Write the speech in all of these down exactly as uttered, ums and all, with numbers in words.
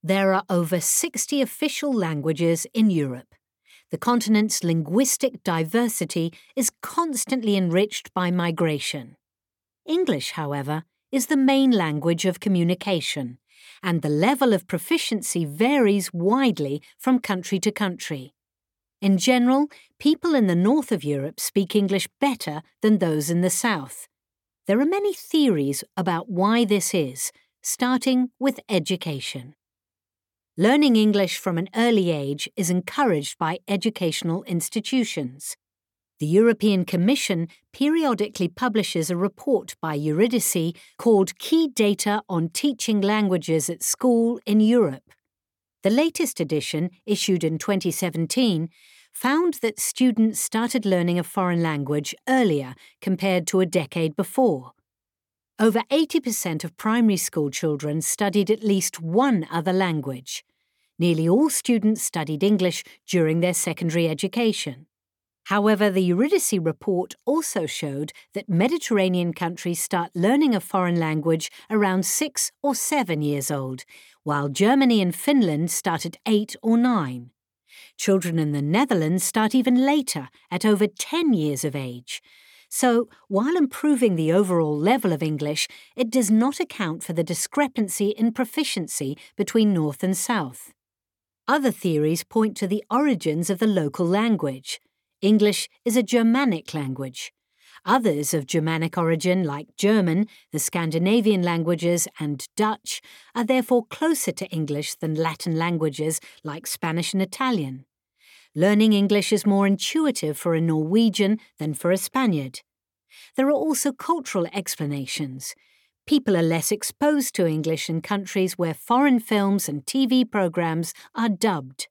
There are over sixty official languages in Europe. The continent's linguistic diversity is constantly enriched by migration. English, however, is the main language of communication, and the level of proficiency varies widely from country to country. In general, people in the north of Europe speak English better than those in the south. There are many theories about why this is, starting with education. Learning English from an early age is encouraged by educational institutions. The European Commission periodically publishes a report by Eurydice called Key Data on Teaching Languages at School in Europe. The latest edition, issued in twenty seventeen, found that students started learning a foreign language earlier compared to a decade before. Over eighty percent of primary school children studied at least one other language. Nearly all students studied English during their secondary education. However, the Eurydice report also showed that Mediterranean countries start learning a foreign language around six or seven years old, while Germany and Finland start at eight or nine. Children in the Netherlands start even later, at over ten years of age. So, while improving the overall level of English, it does not account for the discrepancy in proficiency between North and South. Other theories point to the origins of the local language. English is a Germanic language. Others of Germanic origin, like German, the Scandinavian languages, and Dutch, are therefore closer to English than Latin languages like Spanish and Italian. Learning English is more intuitive for a Norwegian than for a Spaniard. There are also cultural explanations. People are less exposed to English in countries where foreign films and T V programs are dubbed.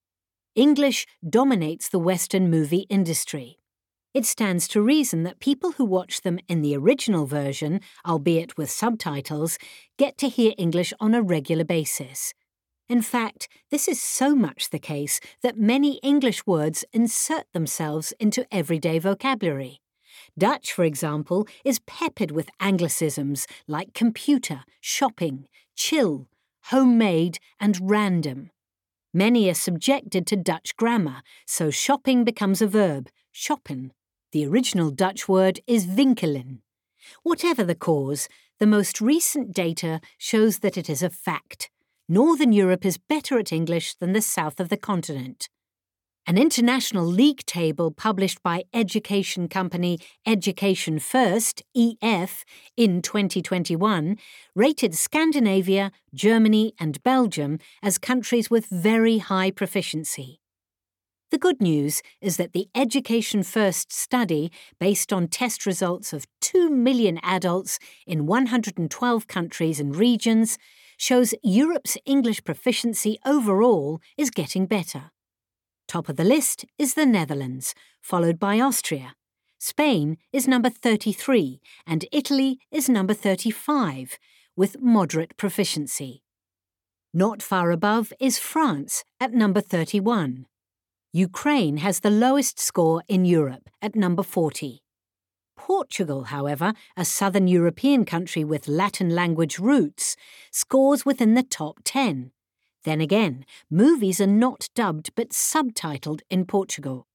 English dominates the Western movie industry. It stands to reason that people who watch them in the original version, albeit with subtitles, get to hear English on a regular basis. In fact, this is so much the case that many English words insert themselves into everyday vocabulary. Dutch, for example, is peppered with anglicisms like computer, shopping, chill, homemade, and random. Many are subjected to Dutch grammar, so shopping becomes a verb, shoppen. The original Dutch word is winkelen. Whatever the cause, the most recent data shows that it is a fact. Northern Europe is better at English than the south of the continent. An international league table published by education company Education First, E F, in twenty twenty-one rated Scandinavia, Germany and Belgium as countries with very high proficiency. The good news is that the Education First study, based on test results of two million adults in one hundred twelve countries and regions, shows Europe's English proficiency overall is getting better. Top of the list is the Netherlands, followed by Austria. Spain is number thirty-three and Italy is number thirty-five, with moderate proficiency. Not far above is France at number thirty-one. Ukraine has the lowest score in Europe at number forty. Portugal, however, a southern European country with Latin language roots, scores within the top ten. Then again, movies are not dubbed but subtitled in Portugal.